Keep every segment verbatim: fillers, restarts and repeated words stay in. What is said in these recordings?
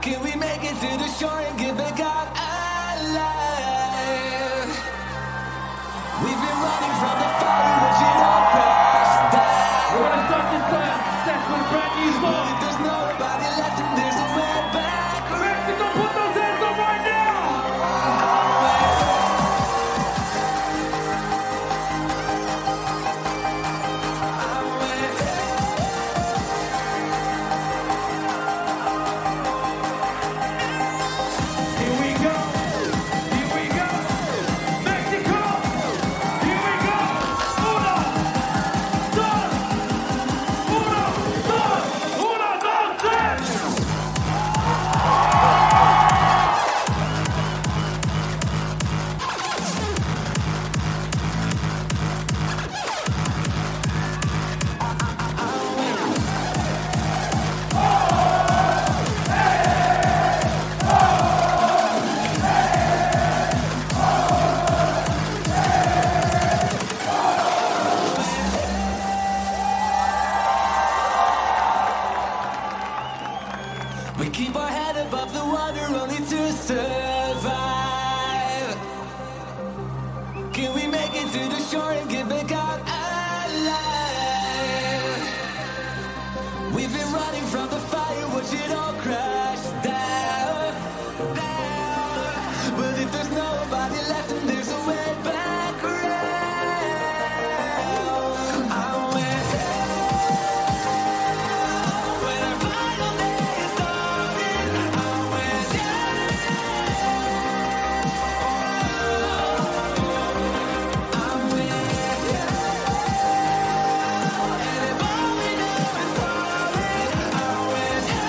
Can we make it to the shore and get back out alive? We've been running from the fire, watching all crash down. We're gonna start this uh, set with a brand new song. But there's nobody left and there's a way back. Mexico, put those hands up right now! We keep our head above the water only to survive. Can we make it to the shore and get back out alive? We've been running from the fire, watch it all crash down, down. But if there's nobody left and there's a way back around, I'm with you. When our final day is dawning, I'm with you. I'm with you. And if all we know is falling, I'm with you.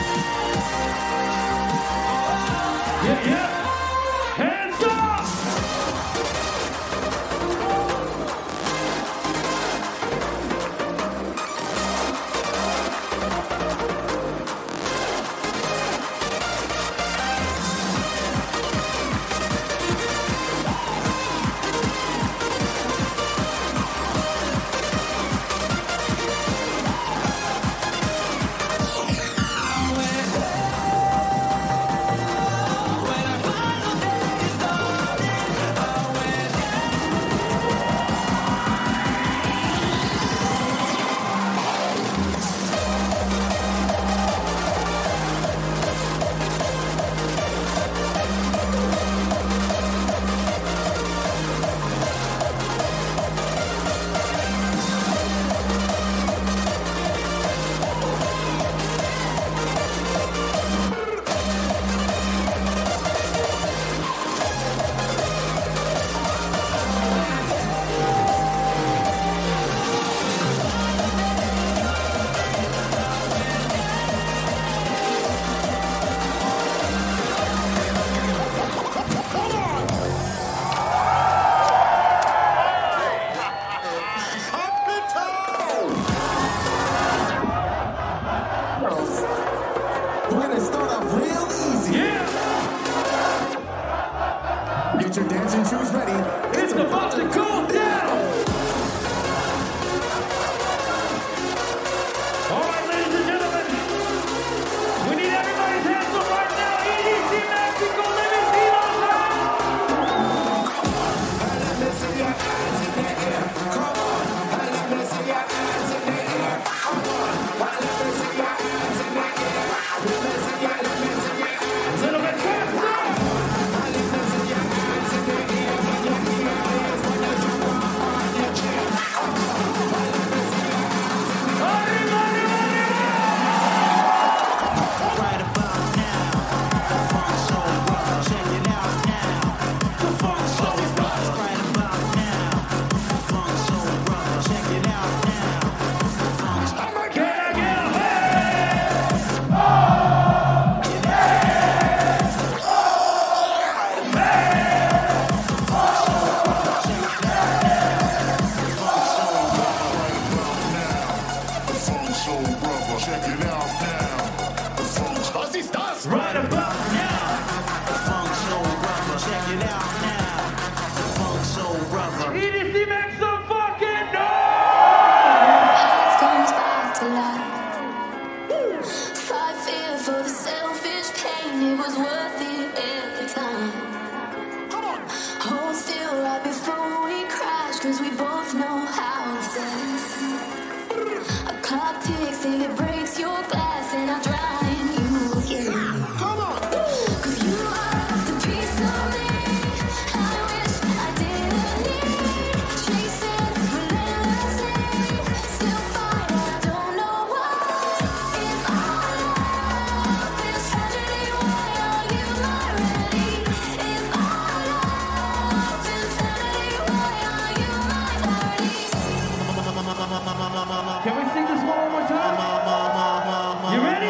Yeah, yeah! Hands up! When our final day is dawning, I'm with you. We're gonna start off real easy. Yeah! Get your dancing shoes ready. It's about to cool down! Alright, ladies and gentlemen, we need everybody's hands up right now. E D C Mexico, let me see those hands! Let me see your hands in the air. Come on. Let me see your hands in the air. Come on. Let me see your hands in the air. Let me see your, let me see your hands. A little bit faster! Let me see your hands in the air. When you hear your hands, when you jump on your chair. Come on. Let me see your hands in the air. Arriba, arriba, arriba! Right about now, the funk soul brother, check it out now. The funk soul brother, right about now. The funk soul brother, check it out now. The funk soul Can I get a hey? The funk soul brother, check it out now. The funk Así estás. Right about now. The funk soul brother, check it out now. The funk soul brother. E D C, make some fucking noise! Comes back to life. Fight fear for the selfish pain. was worth it every time. Hold still right before we crash, cause we both know how it's done. A clock ticks till it breaks your glass, and I drown in you again. Cause you are the piece of me I wish I didn't need. Chasing relentlessly, still fighting, I don't know why. If our love is tragedy, why are you my remedy? If our love is sanity, why are you my parody? Can we sing this one more time? You ready?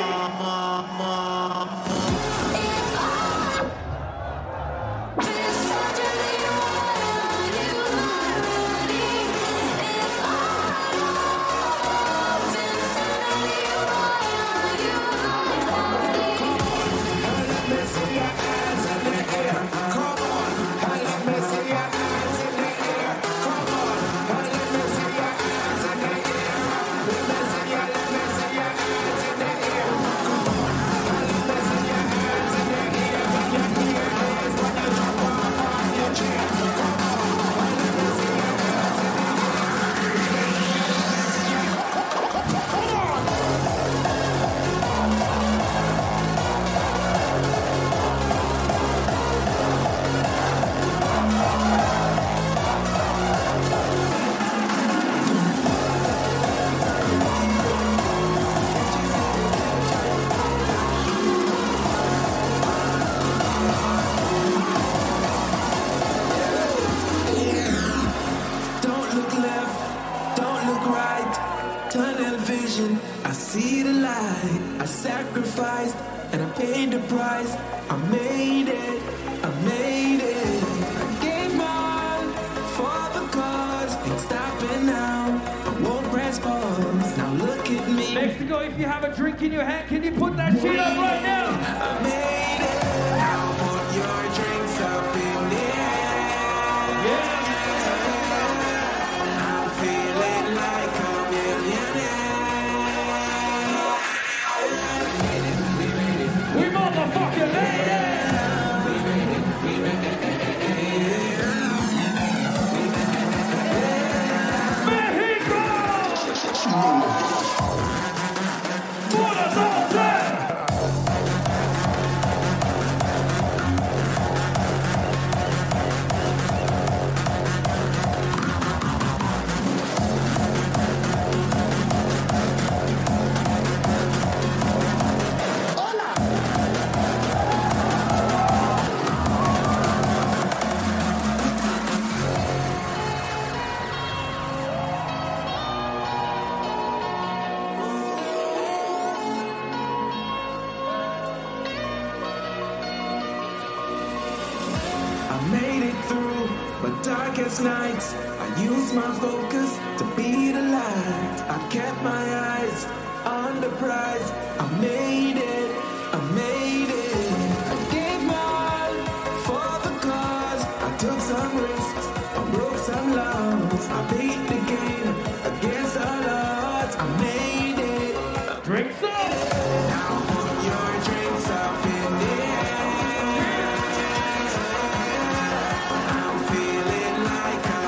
Don't look left, don't look right. Tunnel vision, I see the light. I sacrificed and I paid the price. I made it, I made it. I gave mine for the cause. Ain't stopping now, I won't press pause. Now look at me. Mexico, if you have a drink in your hand, can you put that shit up right now? I made it. Now put your drinks up in the air. Yeah. I'm feeling like a millionaire. We motherfucking made it! Mexico! Buenos Aires! I made it through my darkest nights. I used my focus to be the light. I kept my eyes on the prize. I made it, I made it. I gave mine for the cause. I took some risks, I broke some laws. I beat the game against all odds. I made it. Drinks up! Now put your drinks up in the air. I'm feeling like a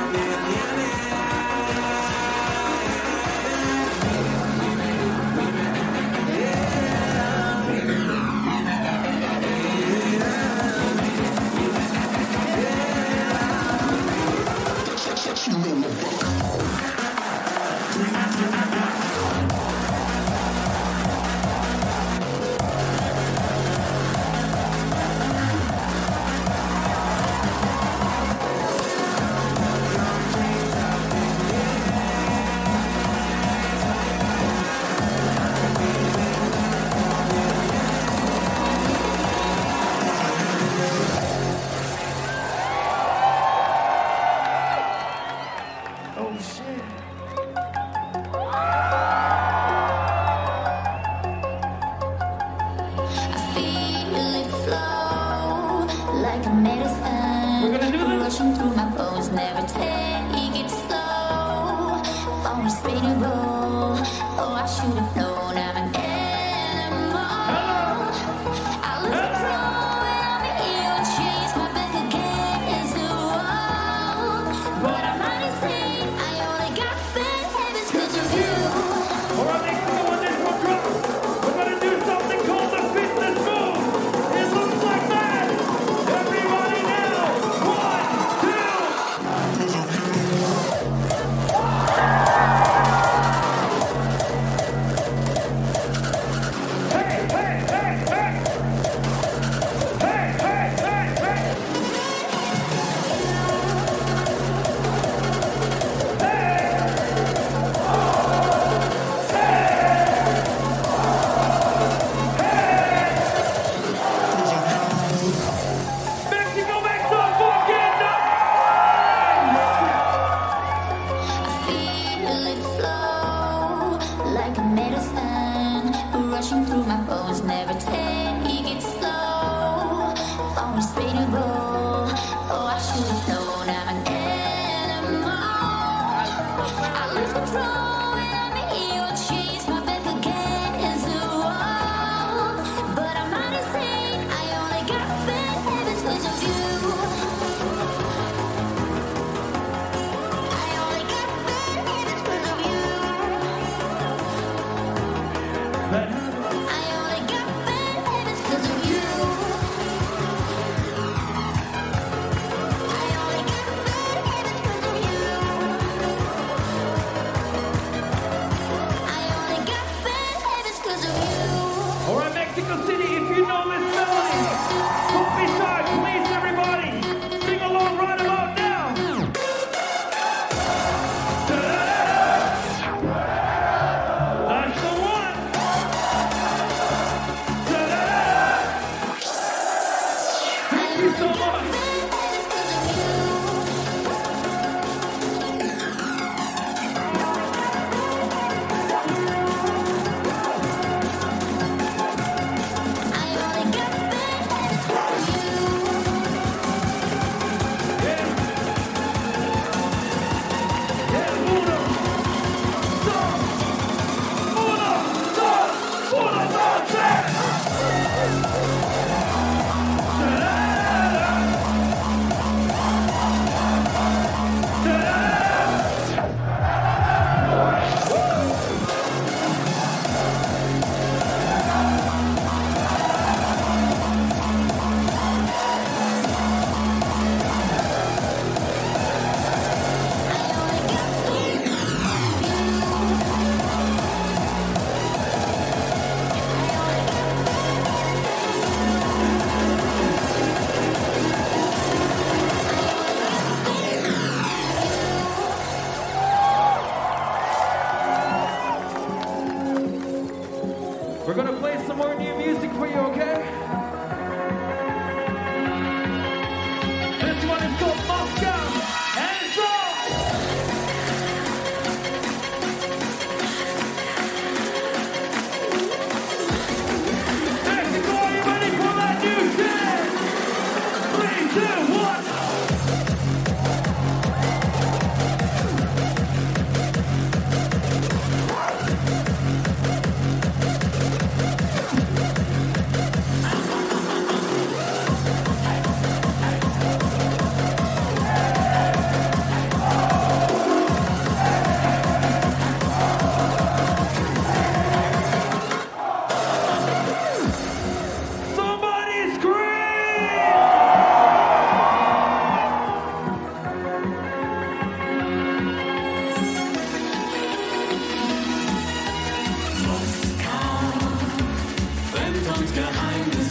should have known I'm an animal. I lose control.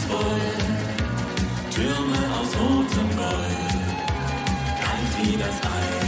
voll, Türme aus rotem Gold, kalt wie das Eis.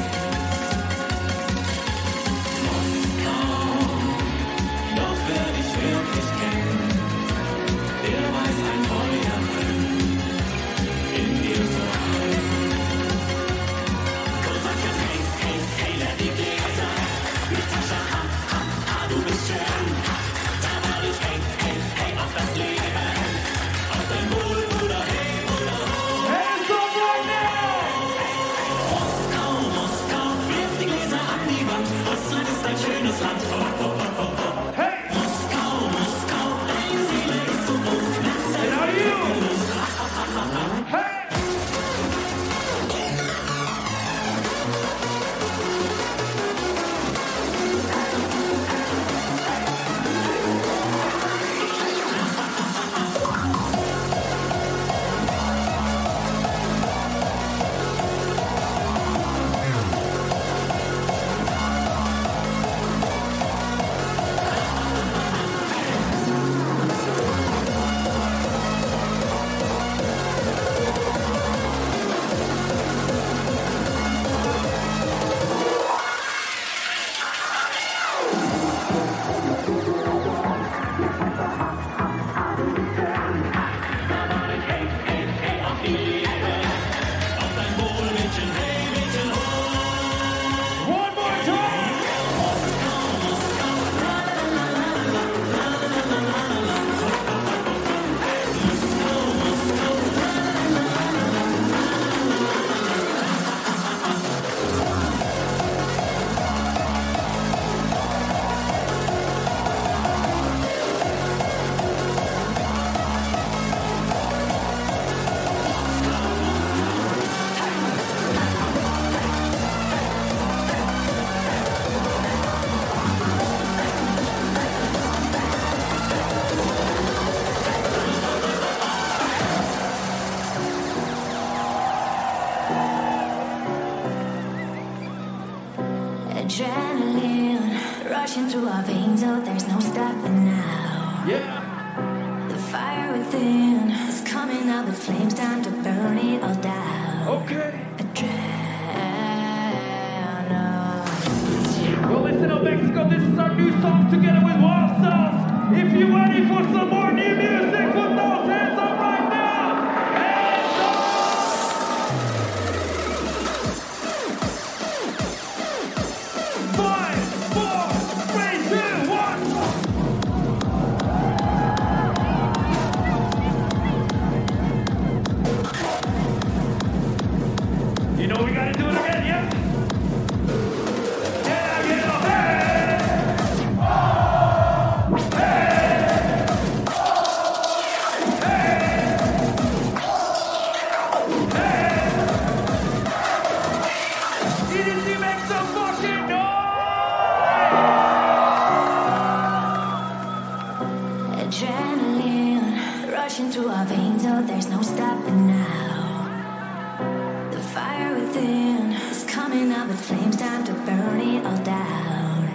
Moskau, doch wer dich wirklich kennt, der weiß, ein Feuer brennt in dir so heiß. Kosaken, hey, hey, hey, let die Gläser, Natascha, ha, ha, ha, du bist schön. Da war ich, hey, hey, hey, auf das Leben, auf dein Wohl, Bruder, hey, Bruder, ho. Hands up right now! Moskau, Moskau, wirf die Gläser an die Wand, Russland ist ein schönes Land, ho, ho, ho, ho, ho. Hey! Moskau, Moskau, deine Seele ist so groß, And are you? Hey! One more time! Adrenaline rushing through our veins, oh, there's no stopping now. Yeah! The fire within is coming out with flames, time to burn it all down. Okay! Adrenaline. Well, listen up, Mexico, this is our new song together with Wild Sauce. If you're ready for some more new music, put those hands up right now! Hands up! Five, four, three, two, one! You know we gotta do it again, yeah? Yeah, yeah, hey! E D C, make some fucking noise! Adrenaline rushing through our veins, oh, there's no stopping now. The fire within is coming out with flames, time to burn it all down.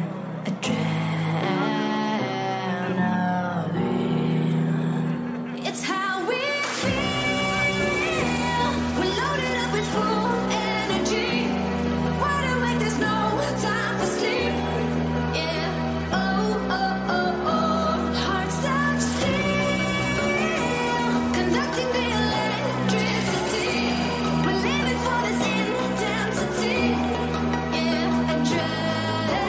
Adrenaline. It's how we feel. We're loaded up with full energy. Wide awake, there's no time for sleep. Yeah. Oh, oh, oh, oh. Hearts of steel. Conducting the electricity. We're living for this intensity. Yeah. Adrenaline.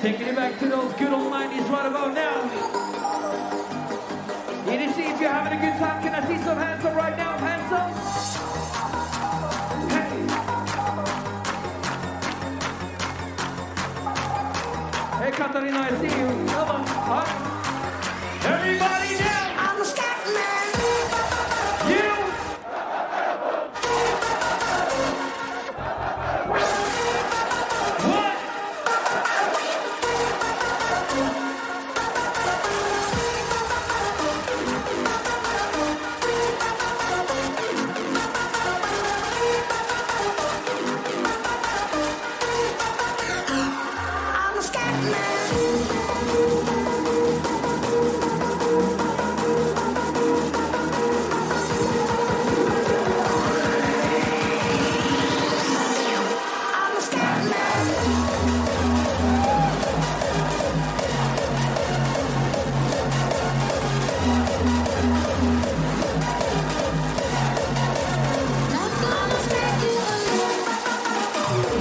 Taking it back to those good old nineties right about now. E D C, if you're having a good time, can I see some hands up right now? Hands up. Hey. Hey, Katarina, I see you. Come on. Huh? Everybody down. I'm a scat man. You. What? I'm a scat man. I'm a scat man. Not gonna make it alone.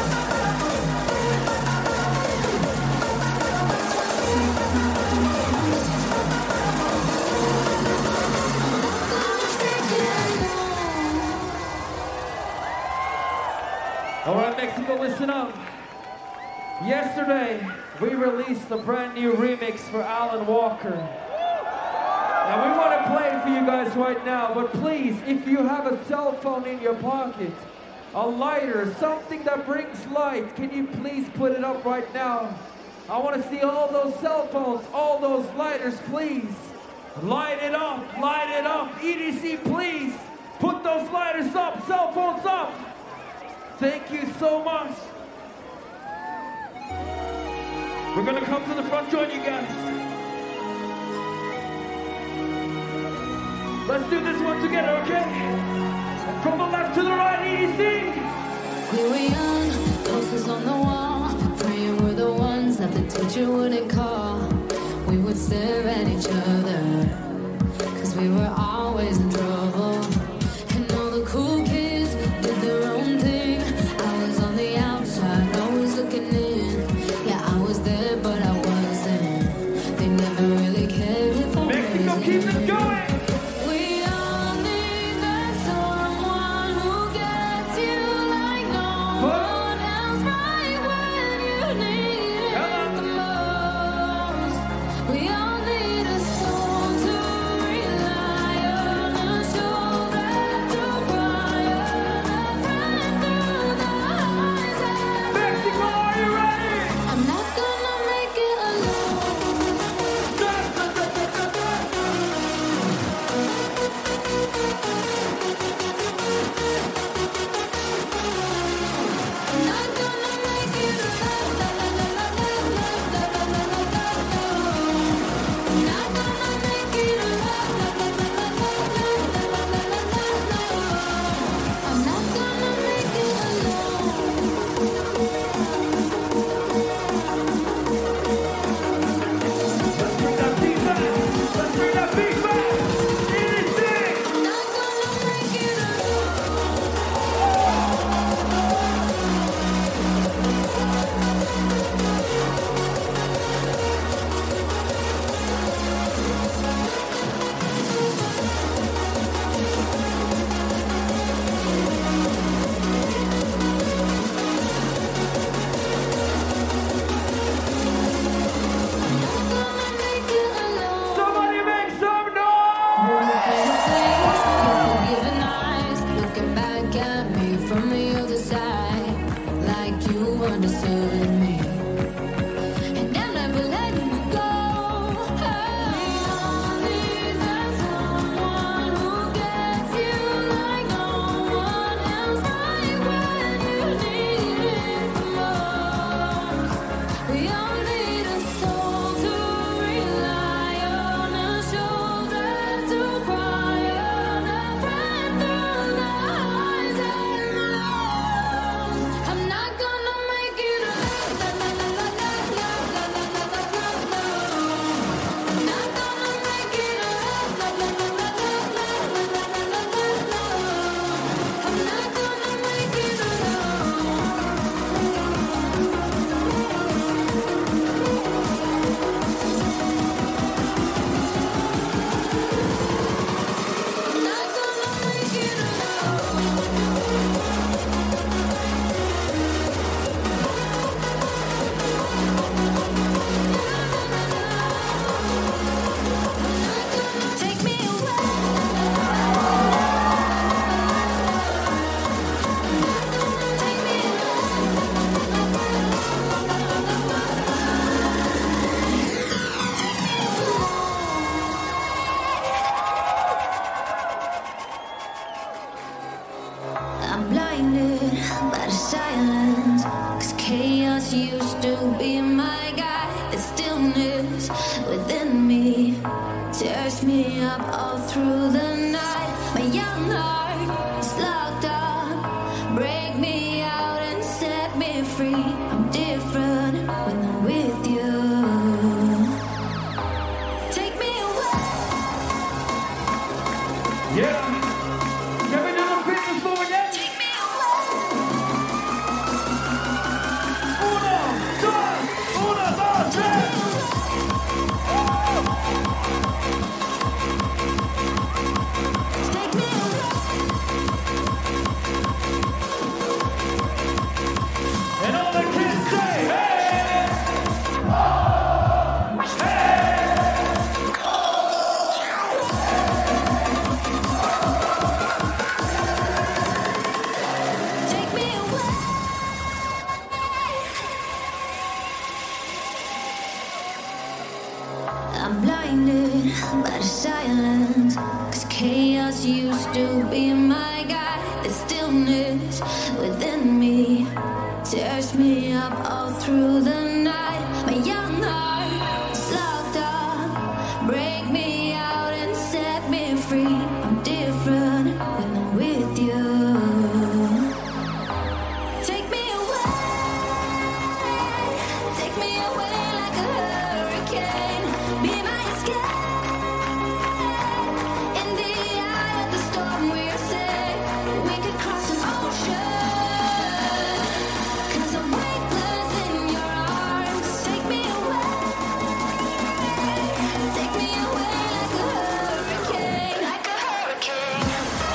All right, Mexico, listen up. Yesterday, we released a brand new remix for Alan Walker. And we want to play it for you guys right now, but please, if you have a cell phone in your pocket, a lighter, something that brings light, can you please put it up right now? I want to see all those cell phones, all those lighters, please. Light it up, light it up. E D C, please, put those lighters up, cell phones up. Thank you so much. We're gonna come to the front, join you guys. Let's do this one together, okay? From the left to the right, E D C. We were young, posters on the wall, praying we're the ones that the teacher wouldn't call. We would stare at each other, cause we were always in trouble. And all the cool kids did their own thing. I was on the outside, always looking in. Yeah, I was there, but I wasn't. They never really cared if I Mexico, wasn't. keep it going. We all need that someone who gets you like no one else, right when you need it the most. We all need a soul to rely on, a shoulder to cry on, a friend through the highs and Mexico, are you ready? I'm not gonna make it alone. I'm not gonna make it alone. I'm not gonna make it alone. I'm not gonna make it alone. Let's bring that beat back. Let's bring that beat back. E D C. I'm not gonna make it alone. Gonna make it alone. Somebody make some noise. Forgiving eyes, looking back at me from the other side, like you understood me, and I'm never letting you go. I need that someone who gets you like no one else, right when you need it the most. We all need a soul to rely on, a shoulder to cry on, a friend through the highs and the lows. I'm not gonna make it alone. I'm blinded by the silence, 'cause chaos used to be my guide. The stillness within me tears me up all through the night. My young heart is locked up. Break me out and set me free. I'm different when I'm with you. Take me away. Yeah. Can we do the fitness move again? Take me away. Uno, dos, uno, dos, tres. Take me away. And all the kids say, hey! Take me away. I'm blinded by the silence, 'cause chaos used to be my guide. The stillness within me tears me up all through the night. My young heart is locked up. Break me out and set me free. I'm different when I'm with you. Take me away. Take me away like a hurricane. Be my escape. In the eye of the storm we're safe. We could cross an ocean. 'Cause I'm weightless in your arms. Take me away. Take me away like a hurricane. Like a hurricane.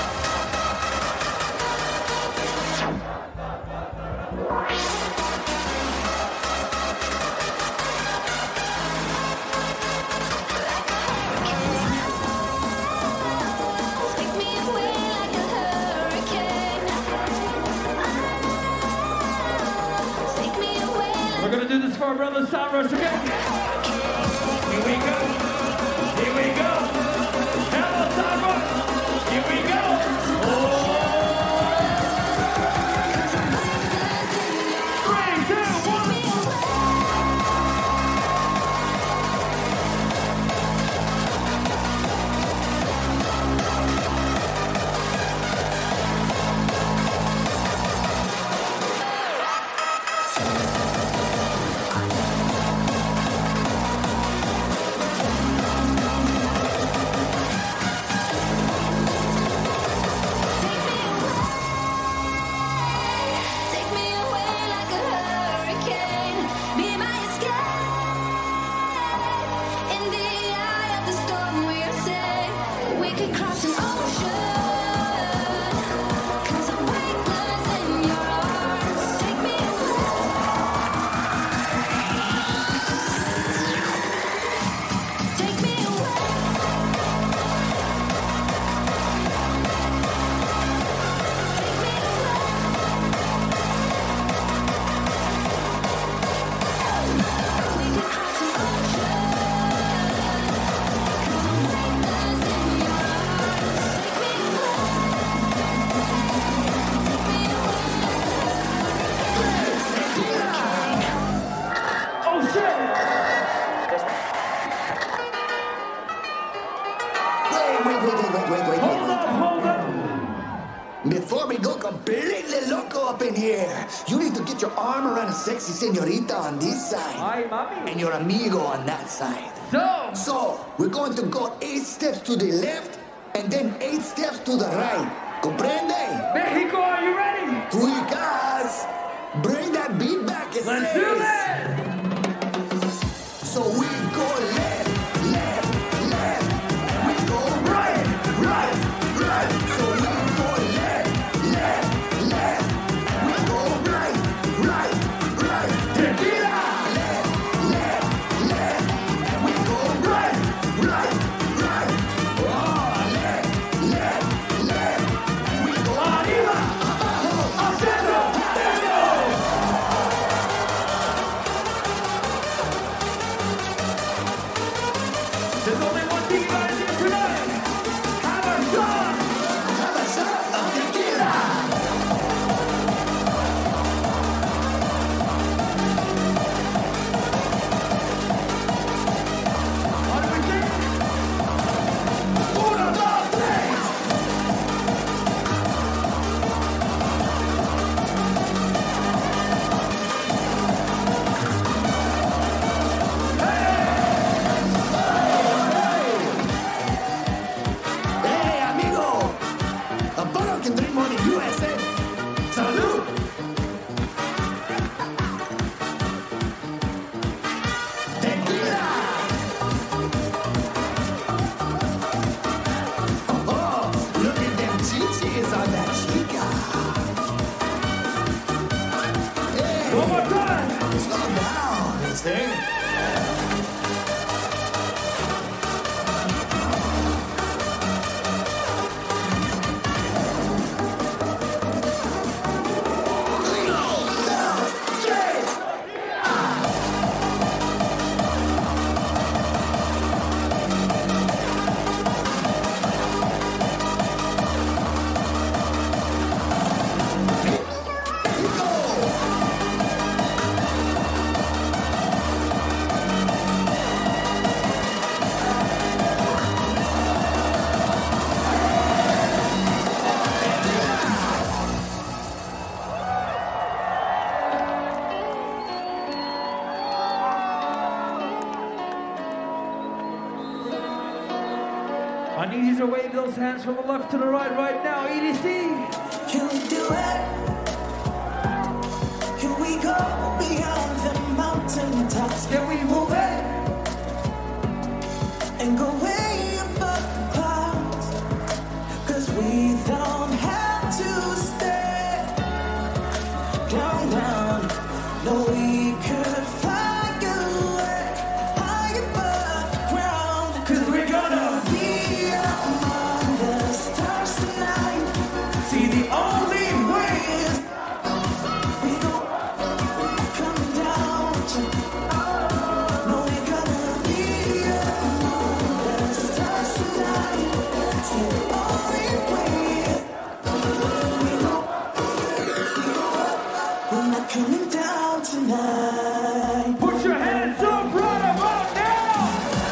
Take me away like a hurricane. Take me away We're gonna do this for our brother Sound Rush again. Here we go. Here we go. Hello, Sound Rush. Here we go. Three, two, one. like me away. Take me away like a hurricane. Be my escape. In the eye of the storm we're safe. We could cross an ocean. 'Cause I'm weightless in your arms. Take me away. Take me away. Take me away. We could cross an ocean. 'Cause I'm weightless in your arms. Take me away. Take me away. Oh shit! Wait, wait, wait, wait, wait, wait, wait, Hold wait. up, hold up. Before we go completely loco up in here, you need to get your arm around a sexy señorita on this side Hi, mommy. and your amigo on that side. So, So, we're going to go eight steps to the left and then eight steps to the right. Comprende? Mexico, are you ready? Tuicas, bring that beat back. It Let's says. do this! So we go left, left, left. We go right, right, right. So we go left, left, left. We go right, right, right. Tequila! Left, left, left. We go right, right, right. Oh, left, left, left. We go Arriba! Al centro! Centro! I said, salute. Tequila. Oh, look at them chichis on that chica. Hey, One more time. slow down, mister. I need you to wave those hands from the left to the right right now. E D C. Can we do it? Can we go beyond the mountain tops? Can we move it? And go way above the clouds? Cause we don't have to stay down, down. No, we could fly away high above the ground. Cause we're gonna be among the stars tonight. See, the only way is we go come down to. No, we're gonna be among the stars tonight. See, the only way is we go. We're not coming down tonight. Put your hands up right about now.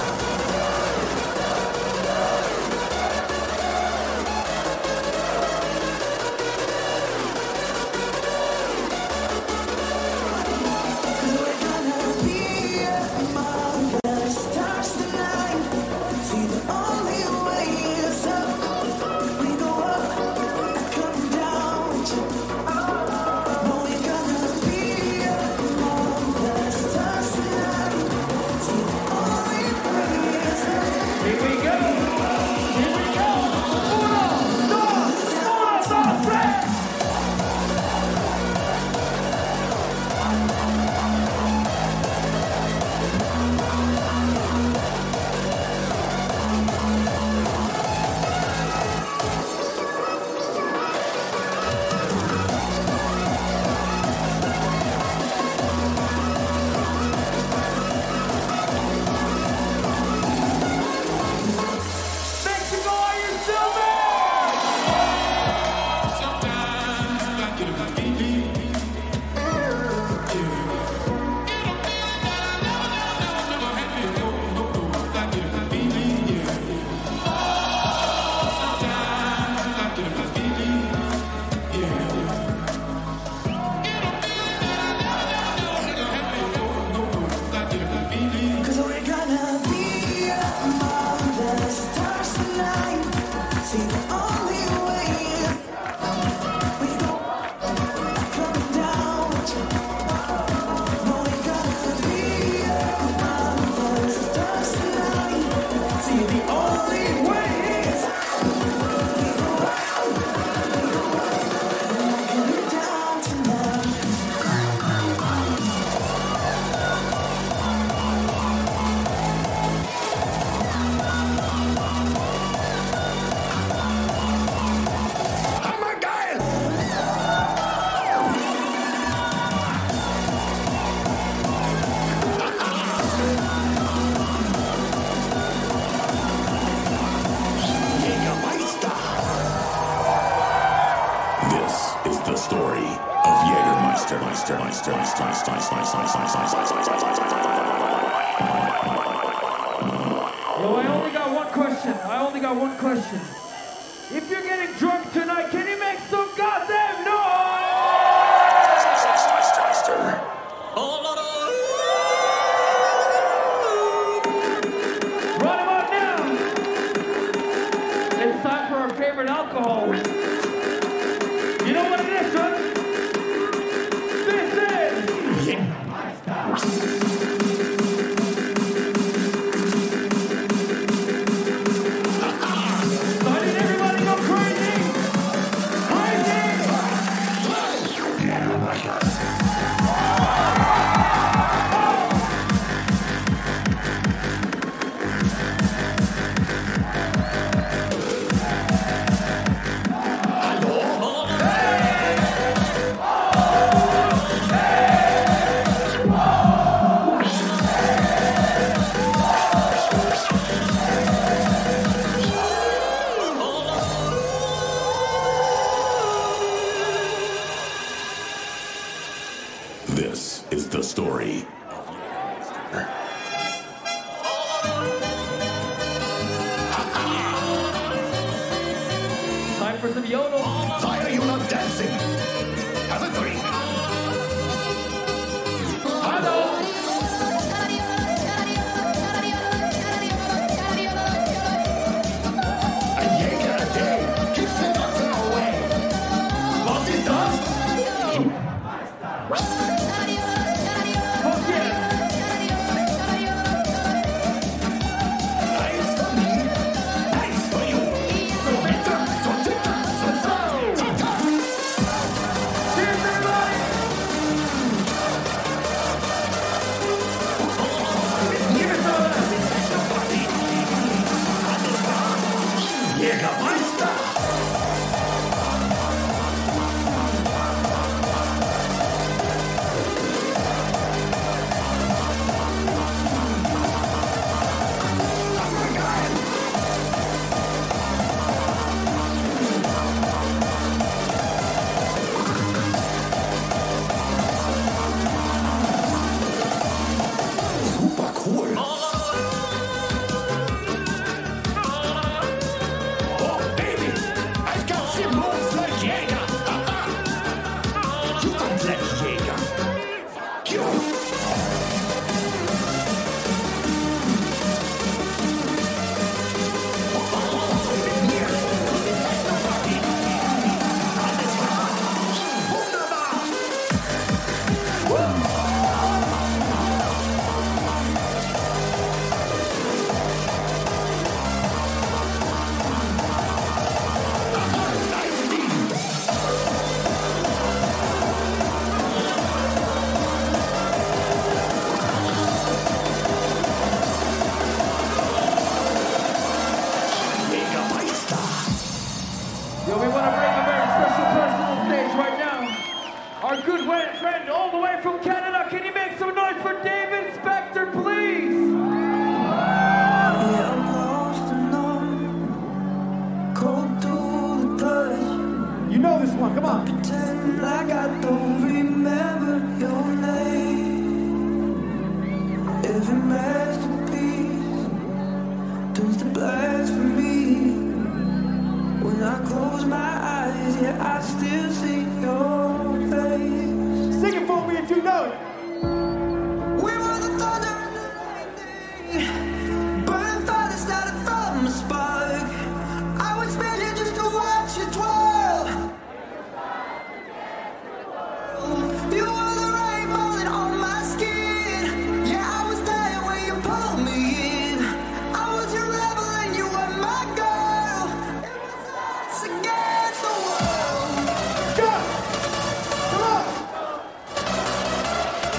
Cause we're gonna be among the stars tonight. See, the only way is up. We go up and come down. No, we're gonna be among the stars tonight. See, the only way is up. Here we go. Here we go. Uno, dos, uno, dos, tres. Mexico, are you still there? Cause we're gonna be among the stars tonight. See, the only way is we go come down. No, we're gonna be among the stars tonight. See, the only way is we go coming down tonight. This is the story of Jägermeister. Meister, Meister, Meister, Meister, Meister, Meister, Meister, Meister, Meister, Meister, Yo, I only got one question. I only got one question. If you're getting drunk tonight, can you make some goddamn noise? Meister, Meister. Right about now, it's time for our favorite alcohol. You know what it is, son? This is... Yeah. So I need everybody to go crazy! This is the story of Jägermeister. Time for some yodel. Why are you not dancing? Have a drink. Hello. A Jäger a day keeps the doctor away. What is that? Fuck yeah. Nice for me, nice for you. So better, so titter, so so, titter. Cheers, everybody. Give it to us. Jägermeister. Super cool. Oh, baby, I've got some moves like Jäger. You don't let Jäger. You. Yo, we want to bring a very special person on stage right now. Our good friend all the way from Canada. Can you make some noise for David Spector, please? Yeah, I'm lost and numb, cold to the touch. You know this one, come on. Pretend like I don't remember your name. Every masterpiece turns to blasphemy. When I close my eyes, yeah, I still see your face. Sing it for me if you know it. We were the thunder and the lightning. Burning fire started from a spark. I would spend here just to watch you twirl. You were the rain falling on my skin. Yeah, I was dying when you pulled me in. I was your rebel and you were my girl. It was us against the world. Go! Come on!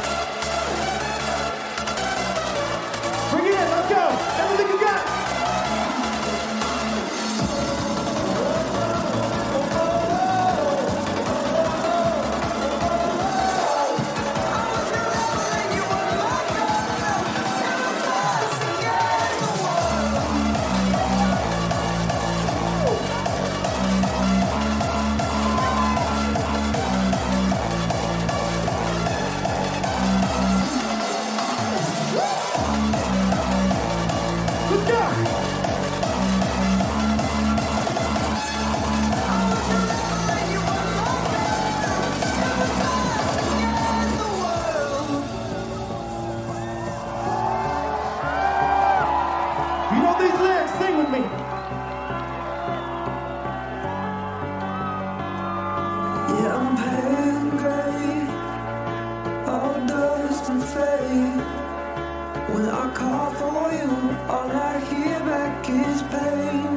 Yeah, I'm pale gray, all dust and fade. When I call for you, all I hear back is pain.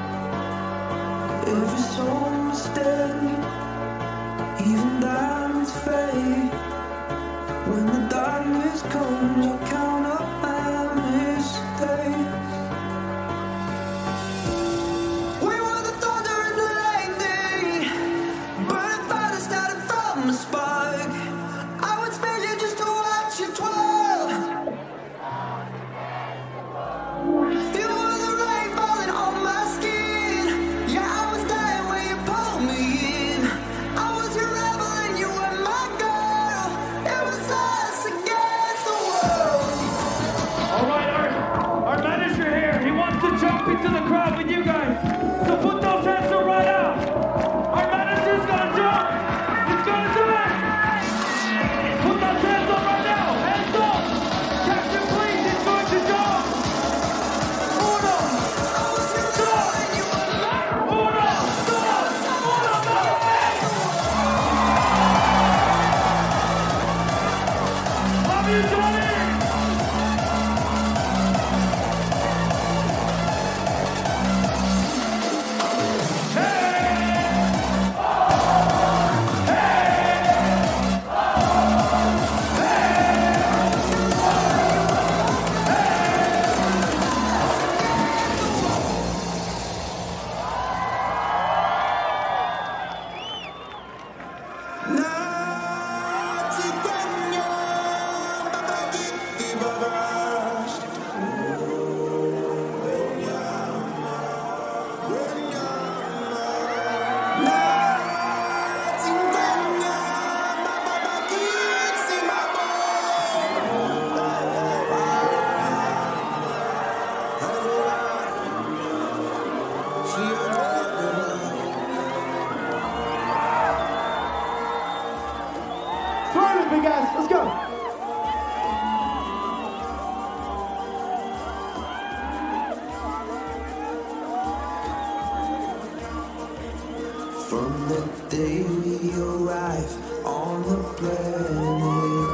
Every song's dead, even diamonds fade. When the darkness comes, I count up my mistakes. We were the thunder and the lightning, burning fire started from a spark. I would spare you just to watch you twirl. You were the rain falling on my skin. Yeah, I was dying when you pulled me in. I was your rebel and you were my girl. It was us against the world. All right, our, our manager here, he wants to jump into the crowd with you guys. So put those hands up right out. Our manager's gonna jump. He's gonna do it. Put those hands up right now. Hands up. Captain, please, he's going to jump. Uno, dos, uno, dos, uno, dos. Love you, Johnny. Throw it, big ass. Let's go. From the day we arrive on the planet,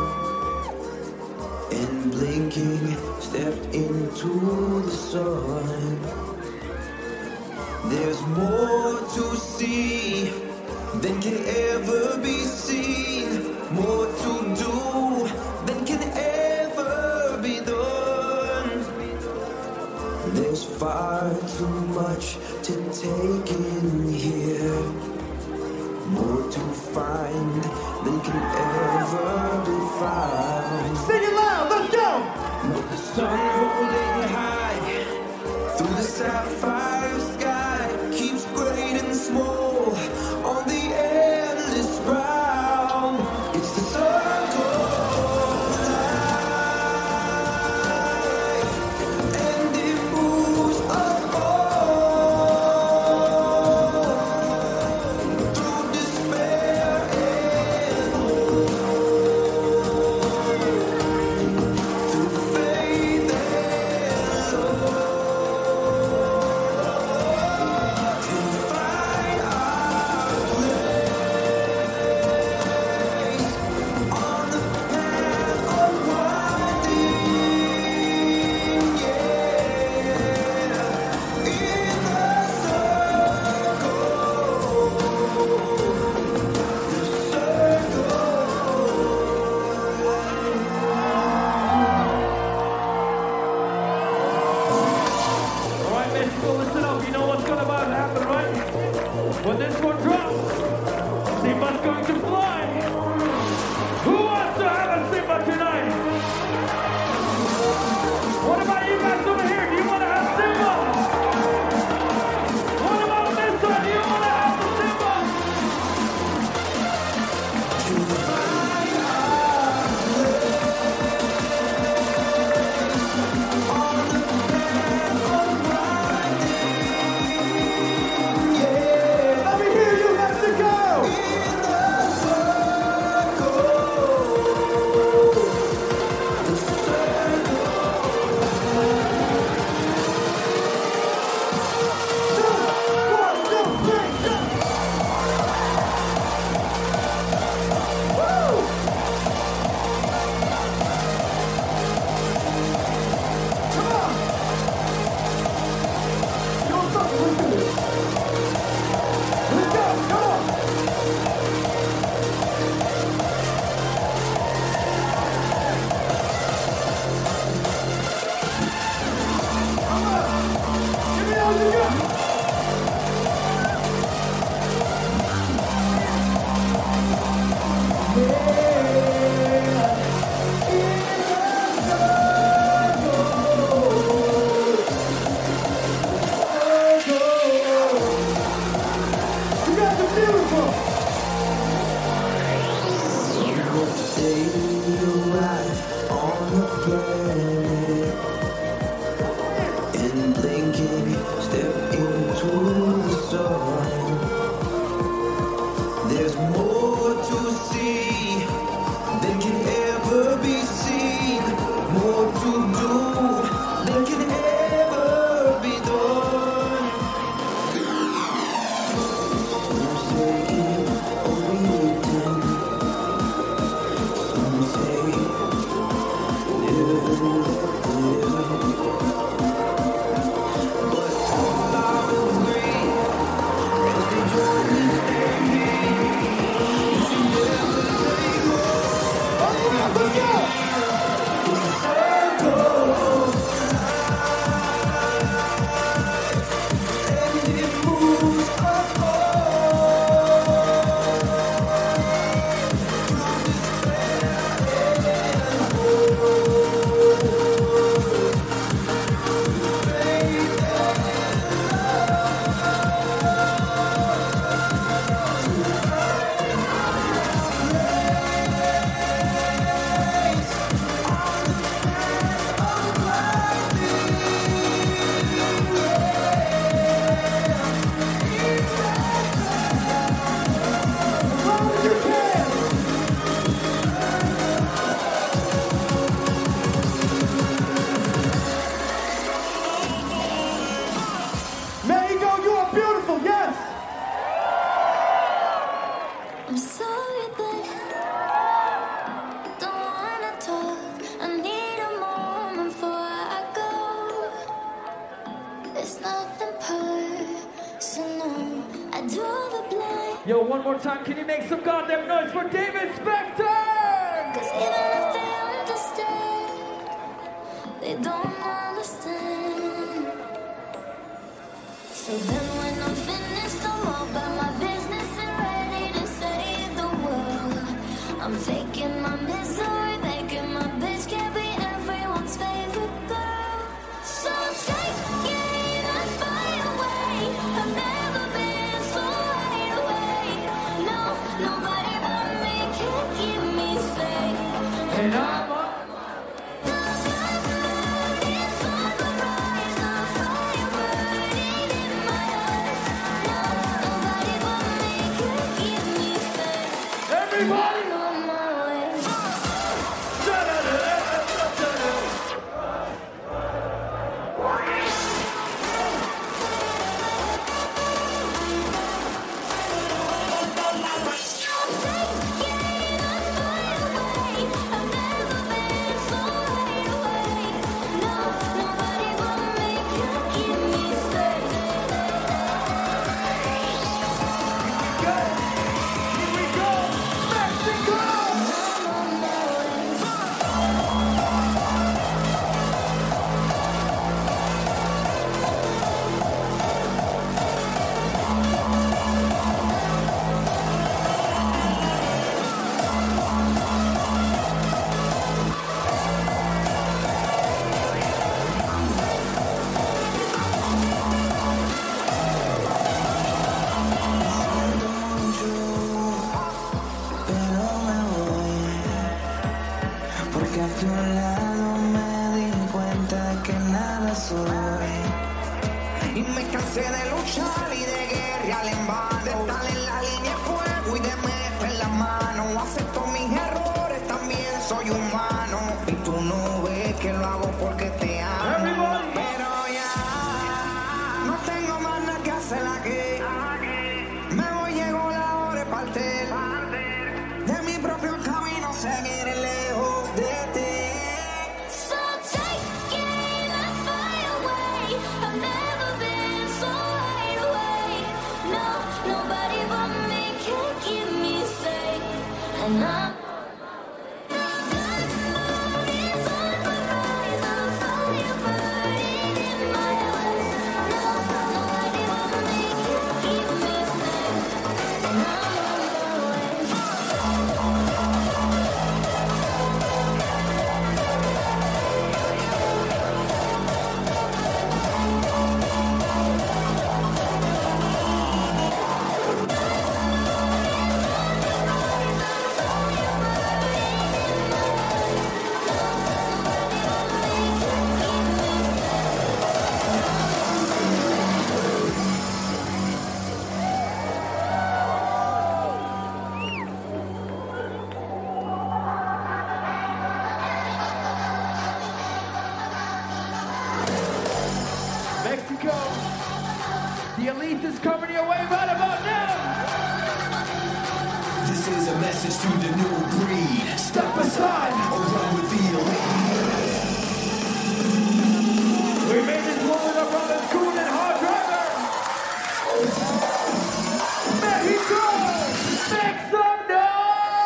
and blinking step into the sun, there's more to see than can ever be seen, more to do than can ever be done. There's far too much to take in here, more to find than can ever be found. Sing it loud. Let's go. With the sun rolling high through the sapphire sky, keeps great and small on the endless round. It's the circle of life, and it moves us all through despair and hope, through faith and love. When this one drops, Simba's going to fly. Who wants to have a Simba tonight? What about you guys over here? Do you want to have Simba? What about this one? Do you want to have the Simba? Let me hear you, Mexico. I'm sorry, but don't wanna talk. I need a moment before I go. It's nothing personal. I draw the blind. Yo, one more time, can you make some goddamn noise for David Spector? Cause even if they understand, they don't understand. So then when I'm finished, I'm all about my business and ready to save the world. I'm faking my misery, making my bitch can't be everyone's favorite girl. So take it and fly away. I've never been so wide awake. No, nobody but me can keep me safe. And I'm up. Everybody! Y me cansé de luchar y de guerrear en vano, de estar en la línea de fuego y de meter la mano. Acepto mis errores, también soy humano. Y tú no ves que lo hago porque te amo. Everybody. Pero ya no tengo más nada que hacer aquí. Me voy, llegó la hora de partir de mi propio camino, seguir lejos de ti. So take it and fly away. I've never been so wide awake. No, nobody but me can keep me safe. And I'm Mexico, the elite is coming your way right about now. This is a message to the new breed. Step aside. Or run with the elite. We made this moment up on the cool and hard driver. Mexico, make some noise.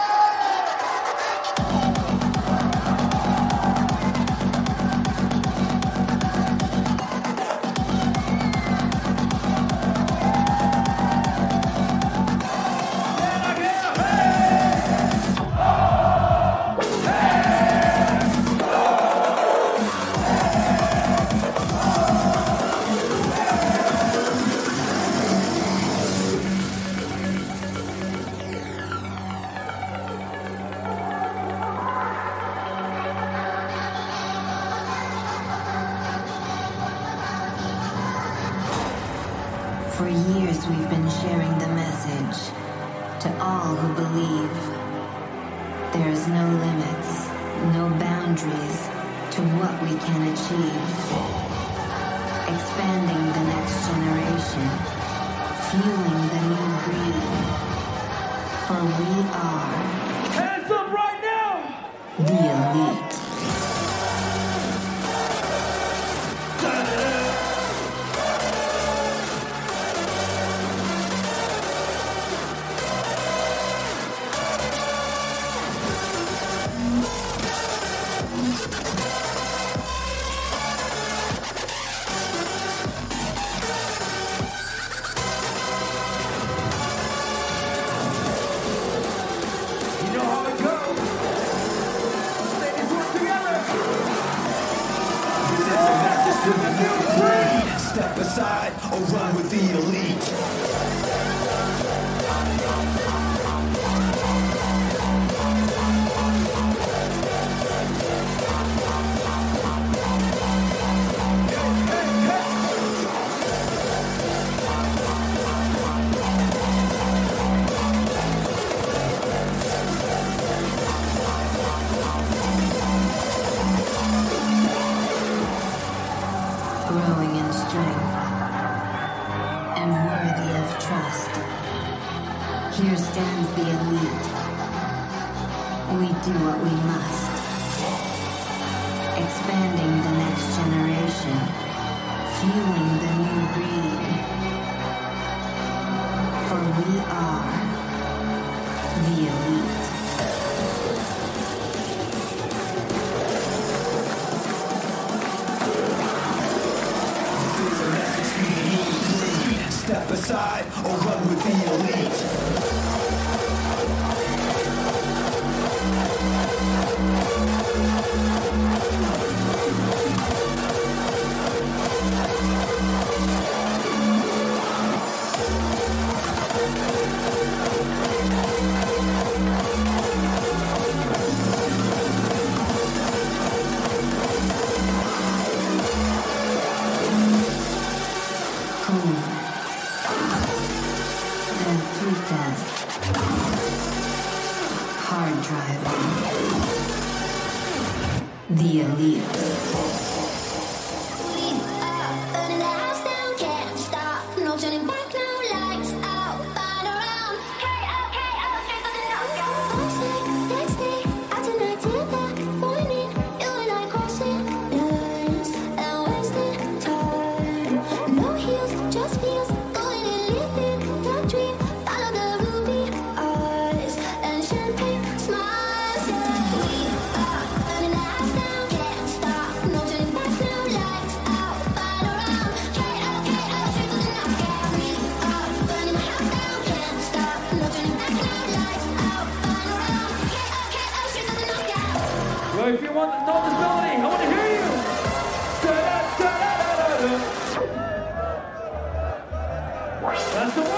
For years we've been sharing the message to all who believe. There's no limits, no boundaries to what we can achieve. Expanding the next generation, fueling the new breed. For we are Hands up right now! the elite. You know how it goes. Ladies, work together. This is a message to the new breed. Step aside or run with the elite. Growing in strength and worthy of trust. Here stands the elite. We do what we must. Expanding the next generation. Fueling the new breed. For we are the elite. Step aside or run with the elite. Cool. And pretend. Hard driving. The elite. Burning the house down, can't stop. No turning back, no lights out. Find around. K O K O, straight for the knockout. First day, next day, after night till the morning. You and I crossing lines and wasting time. No heels, just feels. Going and living the dream. Follow the ruby eyes and champagne smiles. Yeah, we are burning the house down, can't stop. No turning back, no lights out. Find around. K O K O, straight for the knockout. We are burning the house down, can't stop. No turning back, no lights out. Find around. K O K O, straight for the knockout. Well, if you want to know this melody, I want to hear you. Da-da-da-da-da-da. That's the one.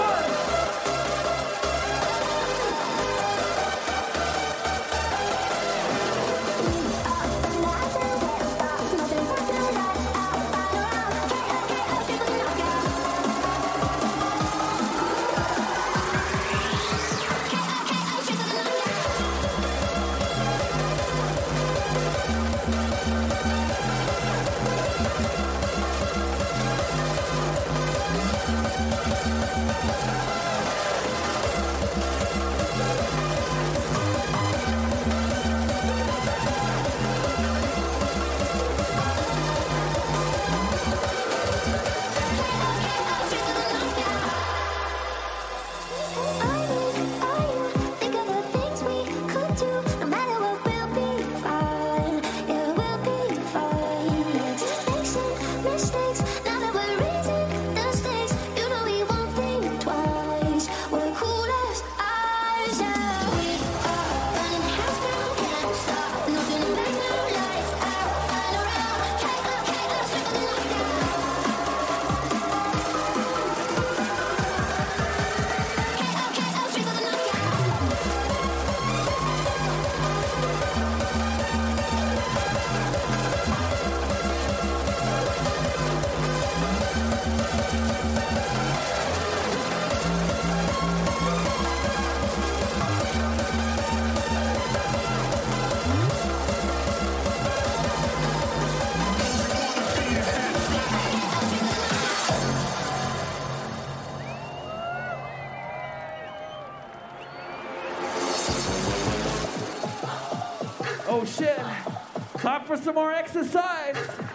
Oh shit. Time for some more exercise.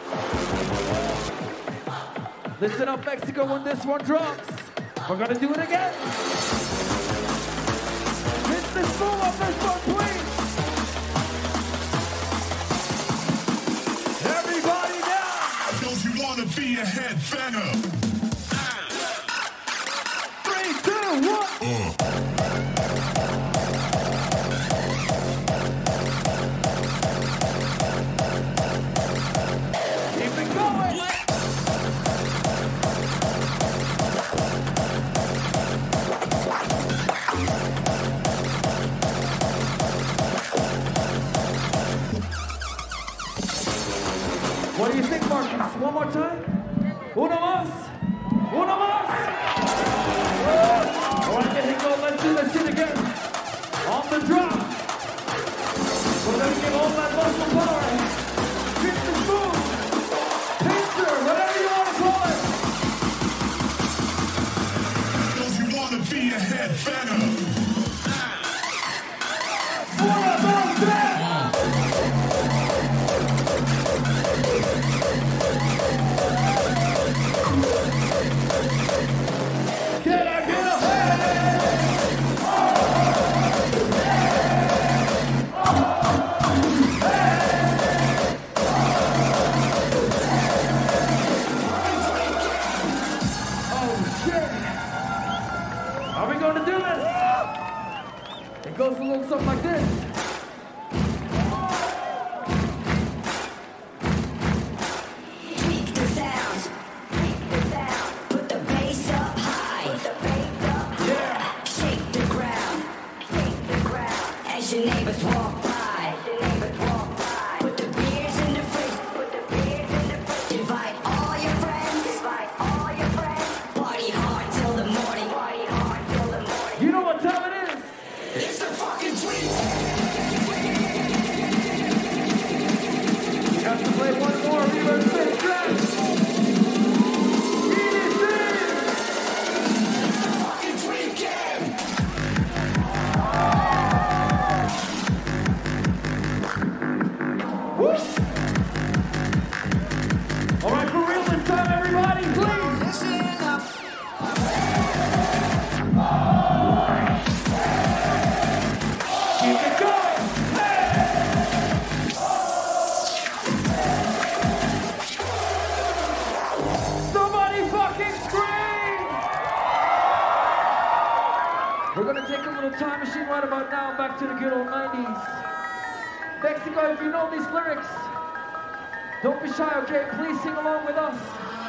Listen up, Mexico, when this one drops. We're gonna do it again. Hit this move on this one, please. Everybody down. Don't you wanna be a headbanger? Three, two, one. Uh. Keep it going. What do you think, Marcus? One more time? Uno más? Uno más? All right, there you go. Let's do this shit again. On the drop. We're gonna give all that muscle power. Hit the move. Pincer, whatever you want to call it. Don't you wanna be a headbanger? What about that? Can I get a Oh shit! Are we going to do this? It goes a little something like this. Tweak the sounds. Tweak the sound. Put the bass up high. Put the bass up high. Shake the ground. Shake the ground. As your neighbors walk by. As your neighbors walk by. Put the beers in the fridge. Put the beers in the fridge. Invite all your friends. Invite all your friends. Party hard till the morning. Party hard till the morning. You know what time it is? It's the fucking tweet. You have to play one more reverse bass track. E D C! Fucking tweaking. Woo! All right, for real this time, everybody, please. Listen up. Keep it going. Somebody fucking scream! We're gonna take a little time machine right about now back to the good old nineties. Mexico, if you know these lyrics, don't be shy, okay? Please sing along with us.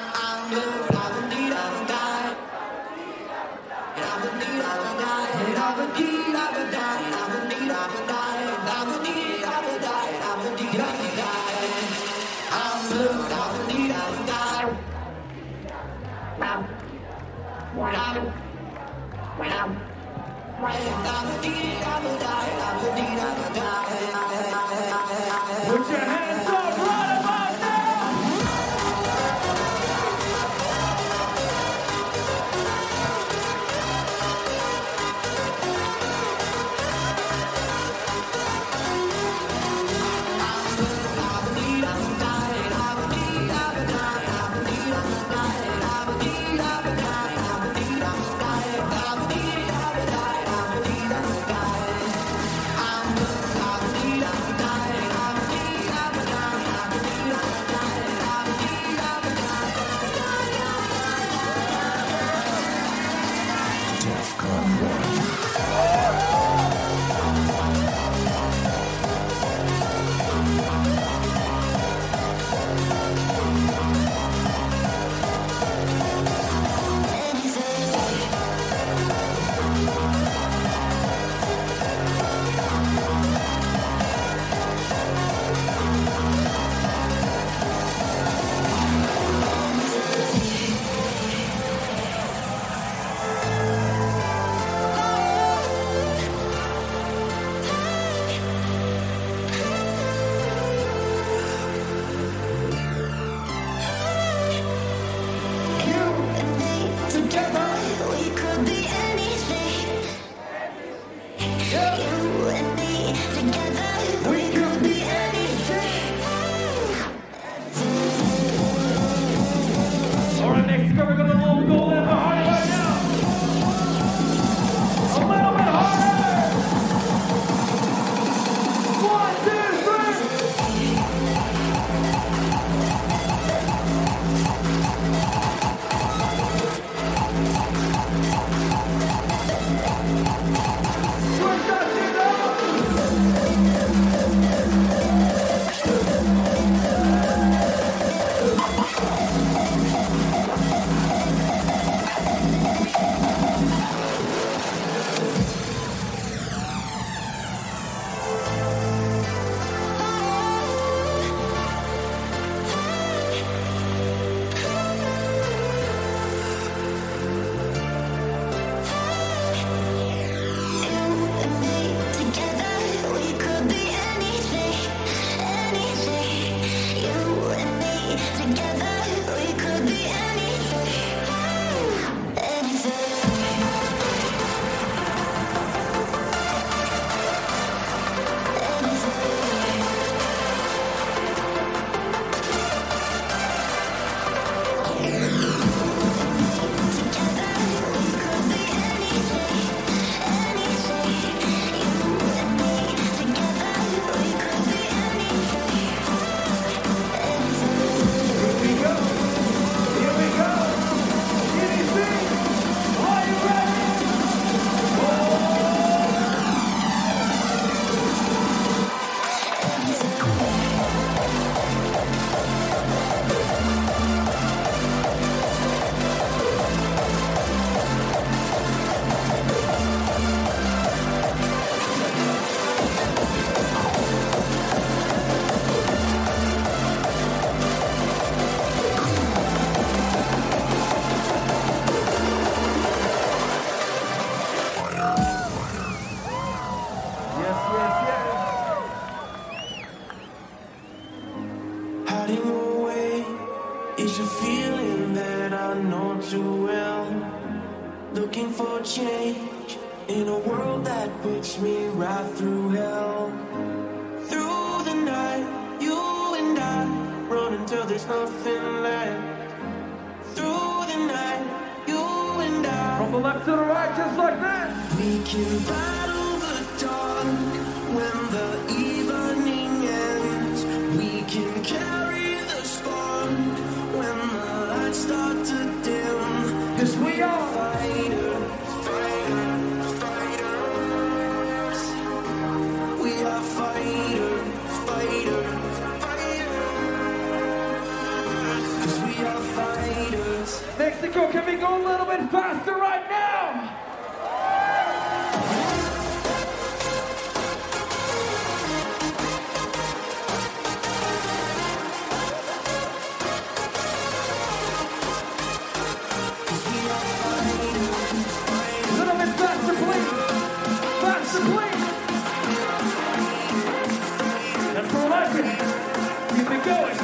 Put your hands up right about now! Hiding away is a feeling that I know too well. Looking for change in a world that puts me right through hell. Through the night, you and I run until there's nothing left. Through the night, you and I. From the left to the right, just like this. We can battle the dark when the evening ends. We can carry the spark when the lights start to dim. 'Cause we are fighters, fighters, fighters. We are fighters, fighters, fighters. 'Cause we are fighters. Mexico, can we go a little bit faster right now? A little bit faster, please. Faster, please. That's more like it. Keep it going.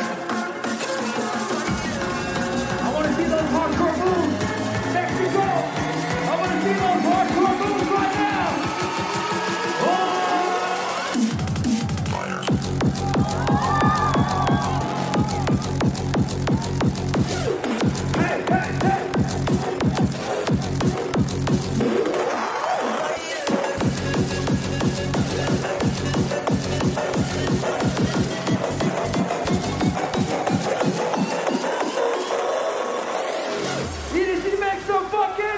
I want to see those hardcore moves. Mexico. I want to see those hardcore moves right now. Oh! Hey, hey, hey. E D C, make some fucking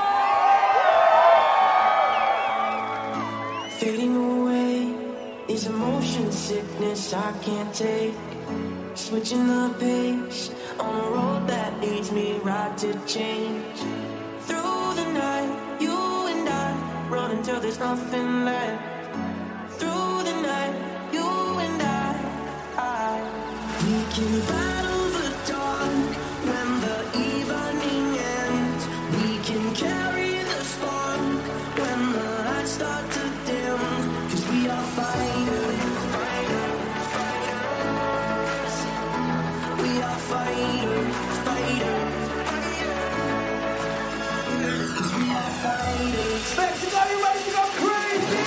noise! Fading away is emotion sickness I can't take. Switching the pace on a road that leads me right to change. Through the night, you and I run until there's nothing left. Through the night, you and I, I we can battle the dark when the evening ends. We can carry the spark when the lights start to dim. 'Cause we are fighters, fighters, fighters. We are fighters, fighters, fighters. 'Cause we are fighters. Mexico, you ready to go crazy?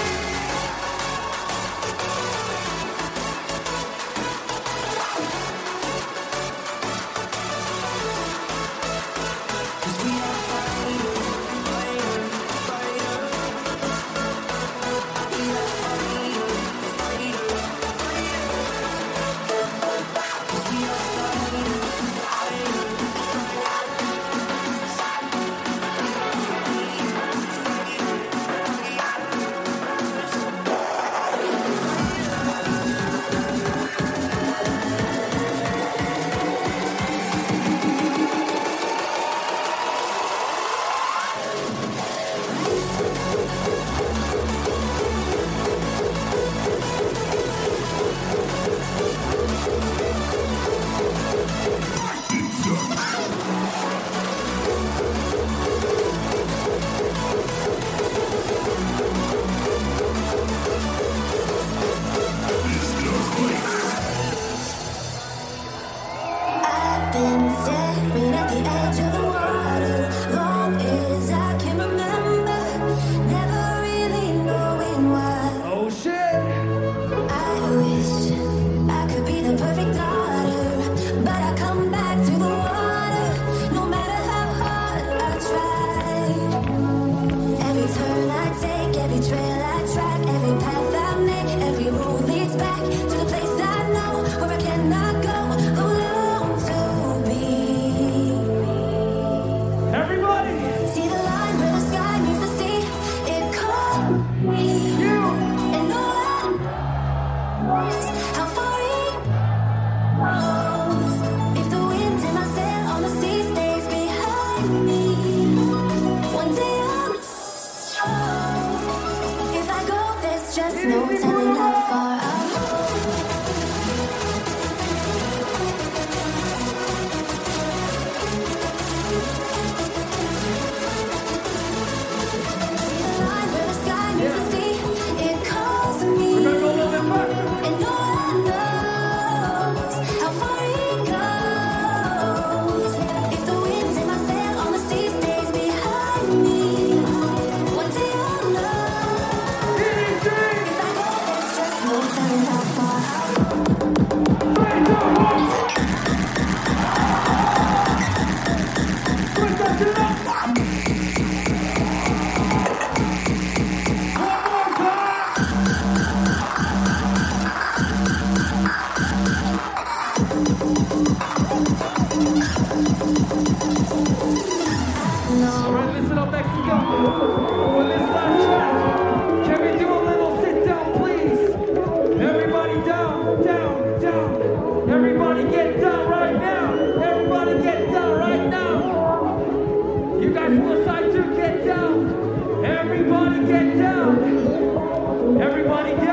I've been staring at the edge of the water long as I can remember, never really knowing why. Oh shit! I wish I could be the perfect daughter, but I come back to the water, no matter how hard I try. Every turn I take, every trail I track, every path I make, every road leads back to the place I know where I cannot go alone to be. Everybody! See the line where the sky meets the sea. It caught me. You! And no one knows how far it goes. If the wind in my sail on the sea stays behind me, one day I'll know. If I go, there's just no telling how far I'll go. See the line where the sky meets the sea. It calls me. Everybody